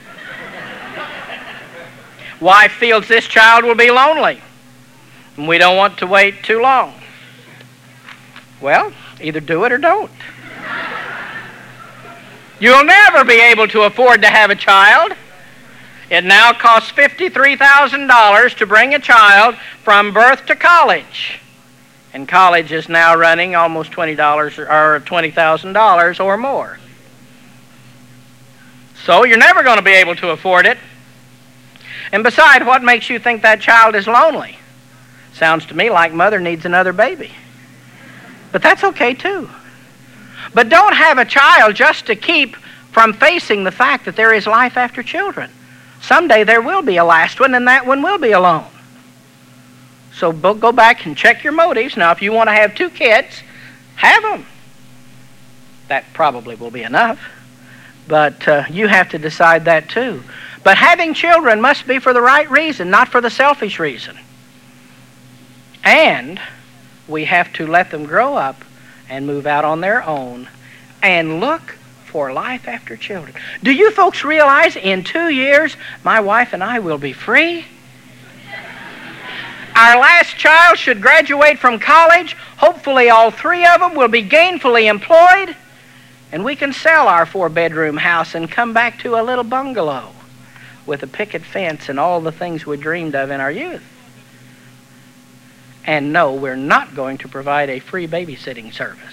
Wife feels this child will be lonely, and we don't want to wait too long. Well, either do it or don't. You'll never be able to afford to have a child. It now costs fifty-three thousand dollars to bring a child from birth to college. And college is now running almost twenty dollars or twenty thousand dollars or more. So you're never going to be able to afford it. And besides, what makes you think that child is lonely? Sounds to me like mother needs another baby. But that's okay too. But don't have a child just to keep from facing the fact that there is life after children. Someday there will be a last one, and that one will be alone. So go back and check your motives. Now, if you want to have two kids, have them. That probably will be enough. But uh, you have to decide that too. But having children must be for the right reason, not for the selfish reason. And we have to let them grow up and move out on their own and look for life after children. Do you folks realize in two years my wife and I will be free? Our last child should graduate from college. Hopefully all three of them will be gainfully employed, and we can sell our four-bedroom house and come back to a little bungalow with a picket fence and all the things we dreamed of in our youth. And no, we're not going to provide a free babysitting service.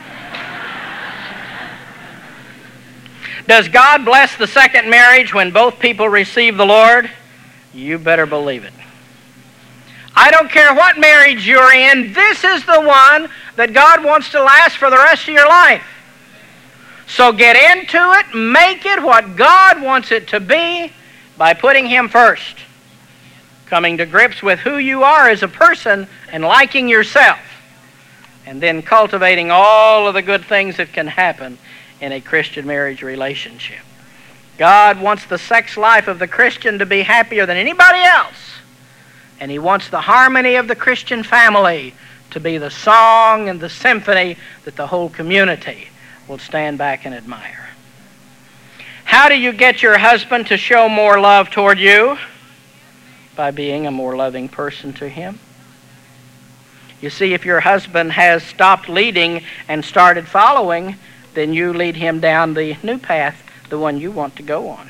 Does God bless the second marriage when both people receive the Lord? You better believe it. I don't care what marriage you're in, this is the one that God wants to last for the rest of your life. So get into it, make it what God wants it to be by putting Him first. Coming to grips with who you are as a person and liking yourself. And then cultivating all of the good things that can happen in a Christian marriage relationship. God wants the sex life of the Christian to be happier than anybody else. And He wants the harmony of the Christian family to be the song and the symphony that the whole community will stand back and admire. How do you get your husband to show more love toward you? By being a more loving person to him. You see, if your husband has stopped leading and started following, then you lead him down the new path, the one you want to go on.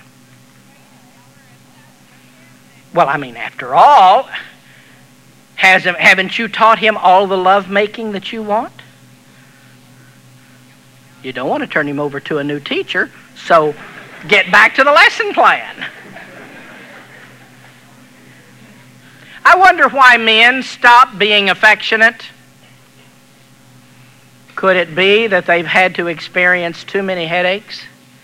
Well, I mean, after all, has, haven't you taught him all the love-making that you want? You don't want to turn him over to a new teacher, so get back to the lesson plan. I wonder why men stop being affectionate. Could it be that they've had to experience too many headaches?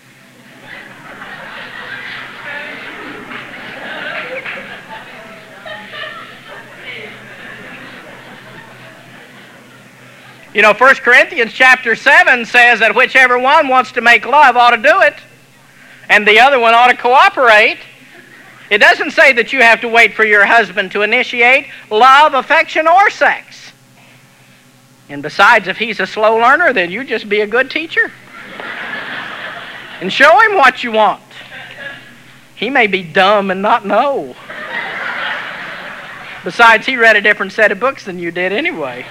You know, First Corinthians chapter seven says that whichever one wants to make love ought to do it, and the other one ought to cooperate. It doesn't say that you have to wait for your husband to initiate love, affection, or sex. And besides, if he's a slow learner, then you just be a good teacher. And show him what you want. He may be dumb and not know. Besides, he read a different set of books than you did anyway.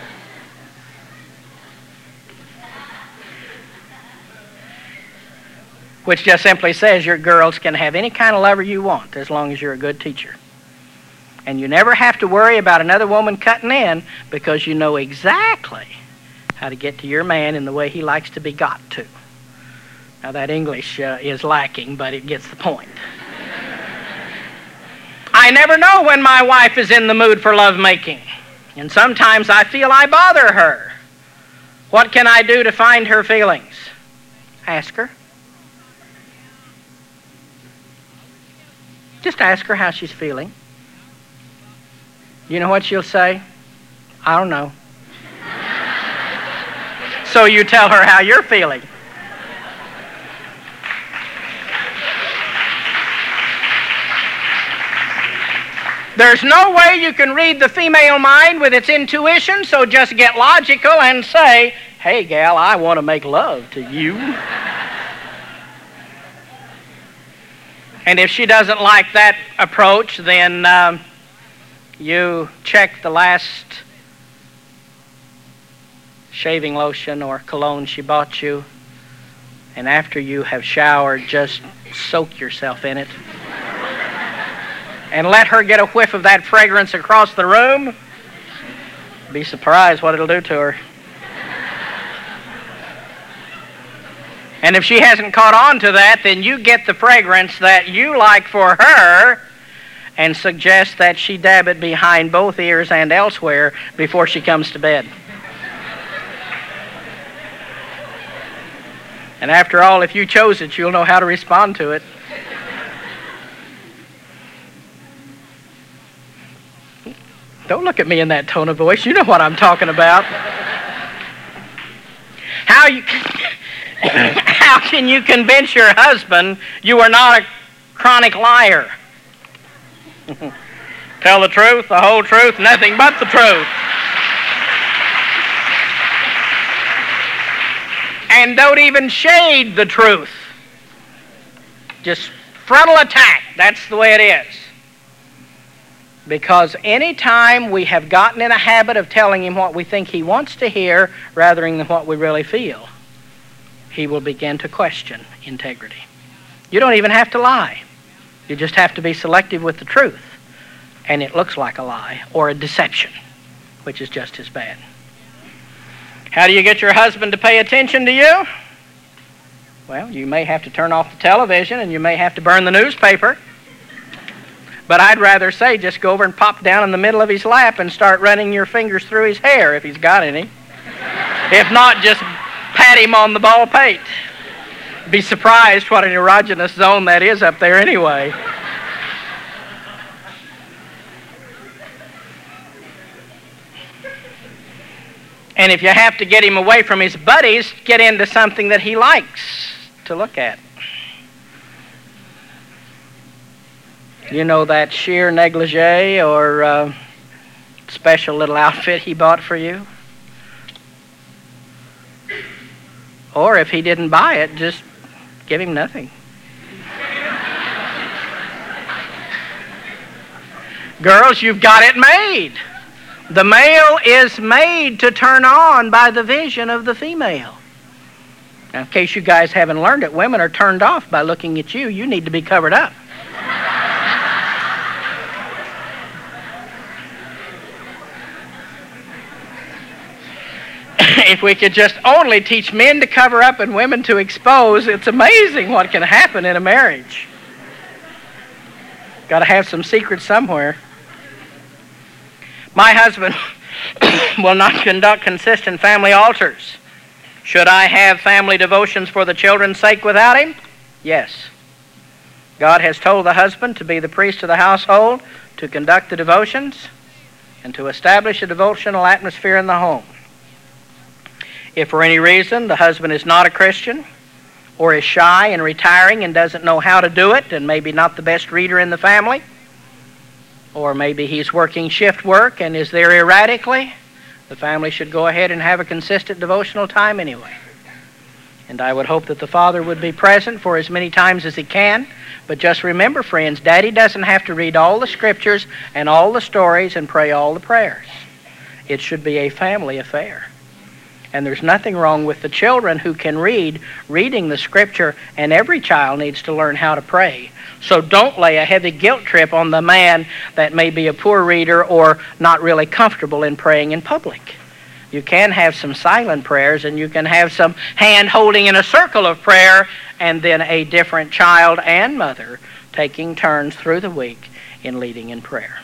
Which just simply says your girls can have any kind of lover you want as long as you're a good teacher. And you never have to worry about another woman cutting in because you know exactly how to get to your man in the way he likes to be got to. Now that English uh, is lacking, but it gets the point. I never know when my wife is in the mood for lovemaking. And sometimes I feel I bother her. What can I do to find her feelings? Ask her. Just ask her how she's feeling. You know what she'll say? I don't know. So you tell her how you're feeling. There's no way you can read the female mind with its intuition, so just get logical and say, hey, gal, I want to make love to you. And if she doesn't like that approach, then um, you check the last shaving lotion or cologne she bought you, and after you have showered, just soak yourself in it. And let her get a whiff of that fragrance across the room. Be surprised what it'll do to her. And if she hasn't caught on to that, then you get the fragrance that you like for her and suggest that she dab it behind both ears and elsewhere before she comes to bed. And after all, if you chose it, you'll know how to respond to it. Don't look at me in that tone of voice. You know what I'm talking about. How you, how can you convince your husband you are not a chronic liar? Tell the truth, the whole truth, nothing but the truth. And don't even shade the truth. Just frontal attack. That's the way it is. Because any time we have gotten in a habit of telling him what we think he wants to hear rather than what we really feel, he will begin to question integrity. You don't even have to lie. You just have to be selective with the truth. And it looks like a lie or a deception, which is just as bad. How do you get your husband to pay attention to you? Well, you may have to turn off the television and you may have to burn the newspaper. But I'd rather say just go over and pop down in the middle of his lap and start running your fingers through his hair if he's got any. If not, just pat him on the bald pate. Be surprised what an erogenous zone that is up there anyway. And if you have to get him away from his buddies, get into something that he likes to look at. You know that sheer negligee or uh, special little outfit he bought for you? Or if he didn't buy it, just give him nothing. Girls, you've got it made. The male is made to turn on by the vision of the female. Now, in case you guys haven't learned it, women are turned off by looking at you. You need to be covered up. If we could just only teach men to cover up and women to expose, it's amazing what can happen in a marriage. Got to have some secrets somewhere. My husband will not conduct consistent family altars. Should I have family devotions for the children's sake without him? Yes. God has told the husband to be the priest of the household, to conduct the devotions, and to establish a devotional atmosphere in the home. If for any reason the husband is not a Christian, or is shy and retiring and doesn't know how to do it, and maybe not the best reader in the family, or maybe he's working shift work and is there erratically, the family should go ahead and have a consistent devotional time anyway. And I would hope that the father would be present for as many times as he can. But just remember, friends, Daddy doesn't have to read all the scriptures and all the stories and pray all the prayers. It should be a family affair. And there's nothing wrong with the children who can read, reading the scripture, and every child needs to learn how to pray. So don't lay a heavy guilt trip on the man that may be a poor reader or not really comfortable in praying in public. You can have some silent prayers, and you can have some hand holding in a circle of prayer, and then a different child and mother taking turns through the week in leading in prayer.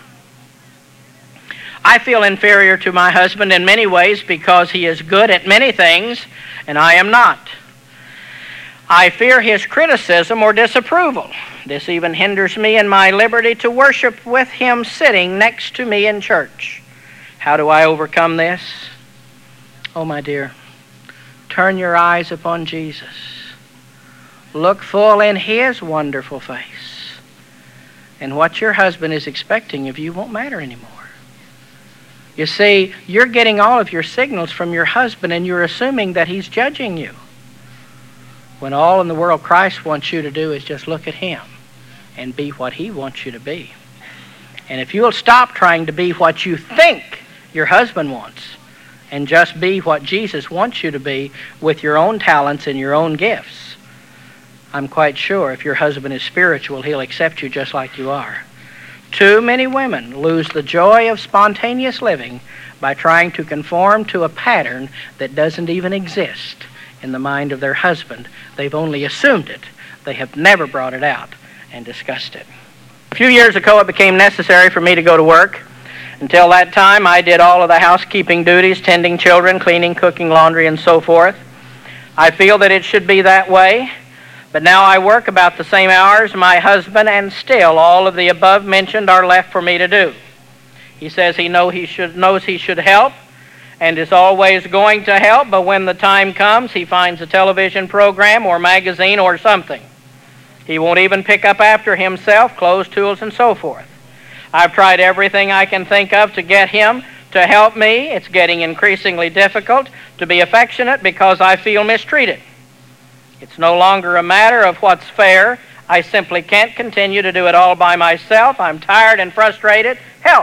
I feel inferior to my husband in many ways because he is good at many things and I am not. I fear his criticism or disapproval. This even hinders me in my liberty to worship with him sitting next to me in church. How do I overcome this? Oh, my dear, turn your eyes upon Jesus. Look full in his wonderful face. And what your husband is expecting of you won't matter anymore. You see, you're getting all of your signals from your husband and you're assuming that he's judging you. When all in the world Christ wants you to do is just look at him and be what he wants you to be. And if you'll stop trying to be what you think your husband wants and just be what Jesus wants you to be with your own talents and your own gifts, I'm quite sure if your husband is spiritual, he'll accept you just like you are. Too many women lose the joy of spontaneous living by trying to conform to a pattern that doesn't even exist in the mind of their husband. They've only assumed it. They have never brought it out and discussed it. A few years ago, it became necessary for me to go to work. Until that time, I did all of the housekeeping duties, tending children, cleaning, cooking, laundry, and so forth. I feel that it should be that way, but now I work about the same hours my husband, and still all of the above mentioned are left for me to do. He says he know he should, knows he should help and is always going to help, but when the time comes, he finds a television program or magazine or something. He won't even pick up after himself, clothes, tools, and so forth. I've tried everything I can think of to get him to help me. It's getting increasingly difficult to be affectionate because I feel mistreated. It's no longer a matter of what's fair. I simply can't continue to do it all by myself. I'm tired and frustrated. Help.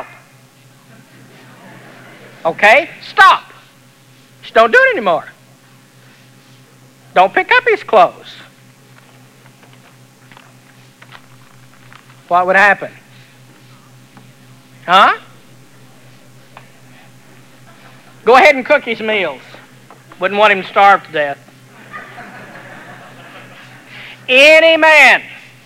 Okay? Stop. Just don't do it anymore. Don't pick up his clothes. What would happen? Huh? Go ahead and cook his meals. Wouldn't want him to starve to death. Any man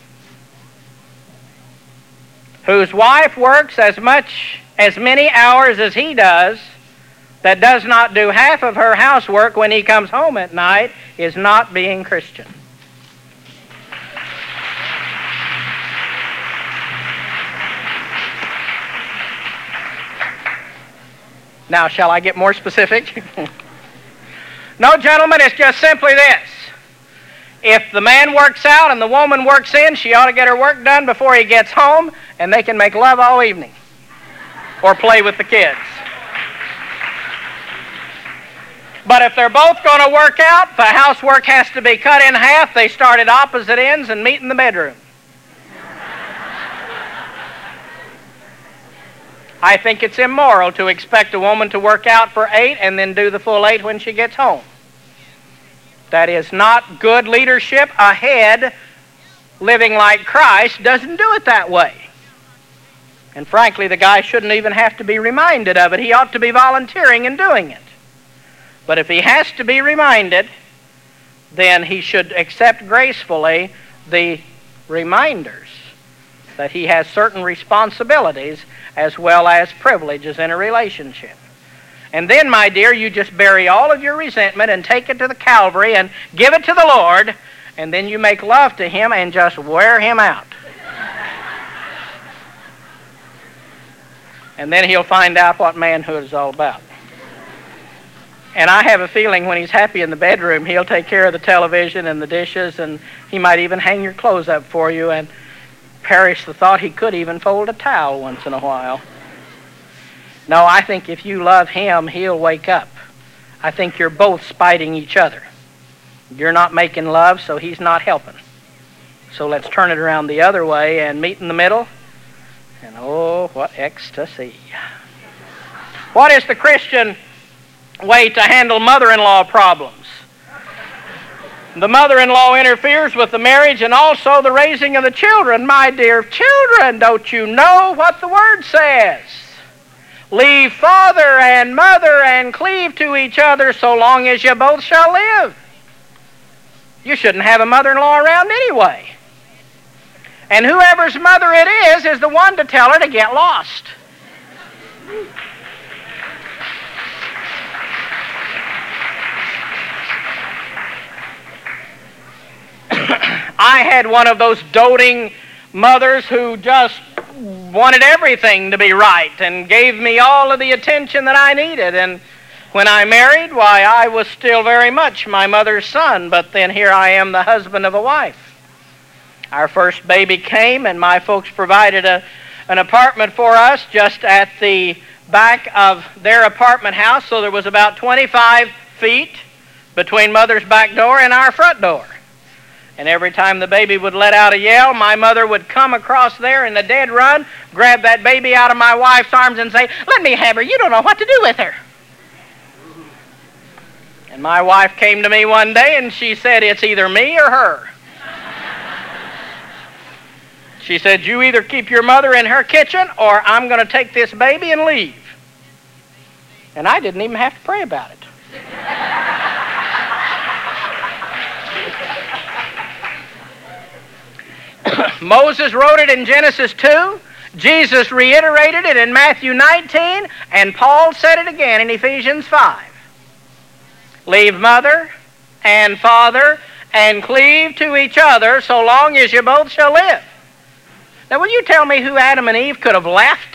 whose wife works as much, as many hours as he does, that does not do half of her housework when he comes home at night, is not being Christian. Now, shall I get more specific? No, gentlemen, it's just simply this. If the man works out and the woman works in, she ought to get her work done before he gets home, and they can make love all evening or play with the kids. But if they're both going to work out, the housework has to be cut in half. They start at opposite ends and meet in the bedroom. I think it's immoral to expect a woman to work out for eight and then do the full eight when she gets home. That is not good leadership. A head living like Christ doesn't do it that way. And frankly, the guy shouldn't even have to be reminded of it. He ought to be volunteering and doing it. But if he has to be reminded, then he should accept gracefully the reminders that he has certain responsibilities as well as privileges in a relationship. And then, my dear, you just bury all of your resentment and take it to the Calvary and give it to the Lord, and then you make love to him and just wear him out. And then he'll find out what manhood is all about. And I have a feeling when he's happy in the bedroom, he'll take care of the television and the dishes, and he might even hang your clothes up for you, and perish the thought he could even fold a towel once in a while. No, I think if you love him, he'll wake up. I think you're both spiting each other. You're not making love, so he's not helping. So let's turn it around the other way and meet in the middle. And oh, what ecstasy. What is the Christian way to handle mother-in-law problems? The mother-in-law interferes with the marriage and also the raising of the children. My dear children, don't you know what the Word says? Leave father and mother and cleave to each other so long as you both shall live. You shouldn't have a mother-in-law around anyway. And whoever's mother it is is the one to tell her to get lost. I had one of those doting mothers who just wanted everything to be right and gave me all of the attention that I needed. And when I married, why, I was still very much my mother's son, but then here I am, the husband of a wife. Our first baby came, and my folks provided a, an apartment for us just at the back of their apartment house, so there was about twenty-five feet between Mother's back door and our front door. And every time the baby would let out a yell, my mother would come across there in a dead run, grab that baby out of my wife's arms and say, "Let me have her. You don't know what to do with her." And my wife came to me one day and she said, "It's either me or her." She said, "You either keep your mother in her kitchen or I'm going to take this baby and leave." And I didn't even have to pray about it. Moses wrote it in Genesis two. Jesus reiterated it in Matthew nineteen. And Paul said it again in Ephesians five. Leave mother and father and cleave to each other so long as you both shall live. Now, will you tell me who Adam and Eve could have left?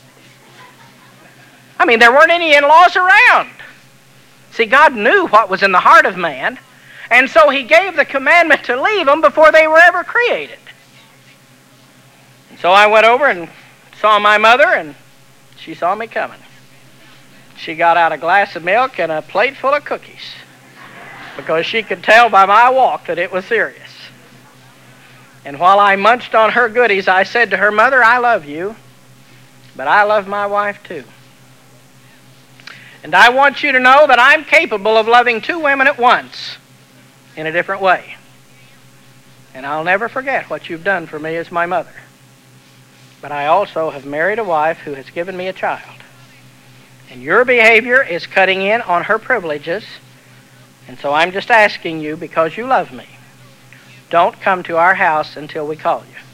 I mean, there weren't any in-laws around. See, God knew what was in the heart of man, and so He gave the commandment to leave them before they were ever created. And so I went over and saw my mother, and she saw me coming. She got out a glass of milk and a plate full of cookies because she could tell by my walk that it was serious. And while I munched on her goodies, I said to her, Mother, I love you, but I love my wife too. And I want you to know that I'm capable of loving two women at once in a different way. And I'll never forget what you've done for me as my mother. But I also have married a wife who has given me a child. And your behavior is cutting in on her privileges. And so I'm just asking you, because you love me, don't come to our house until we call you.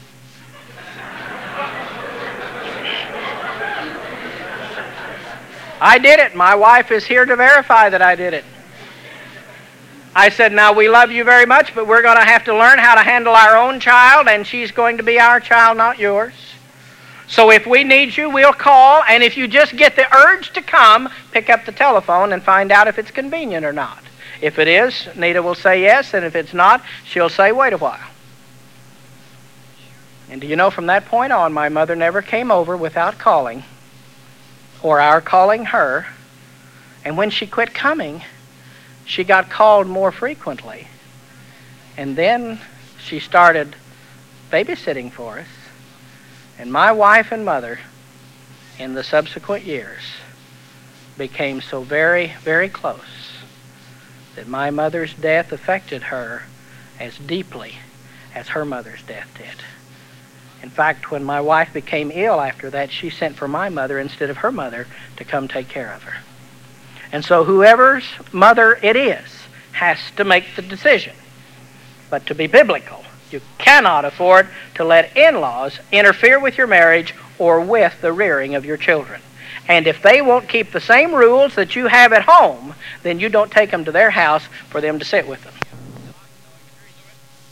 I did it. My wife is here to verify that I did it. I said, now we love you very much, but we're going to have to learn how to handle our own child, and she's going to be our child, not yours. So if we need you, we'll call, and if you just get the urge to come, pick up the telephone and find out if it's convenient or not. If it is, Nita will say yes, and if it's not, she'll say wait a while. And do you know, from that point on, my mother never came over without calling, or our calling her. And when she quit coming, she got called more frequently. And then she started babysitting for us. And my wife and mother, in the subsequent years, became so very, very close that my mother's death affected her as deeply as her mother's death did. In fact, when my wife became ill after that, she sent for my mother instead of her mother to come take care of her. And so whoever's mother it is has to make the decision. But to be biblical, you cannot afford to let in-laws interfere with your marriage or with the rearing of your children. And if they won't keep the same rules that you have at home, then you don't take them to their house for them to sit with them.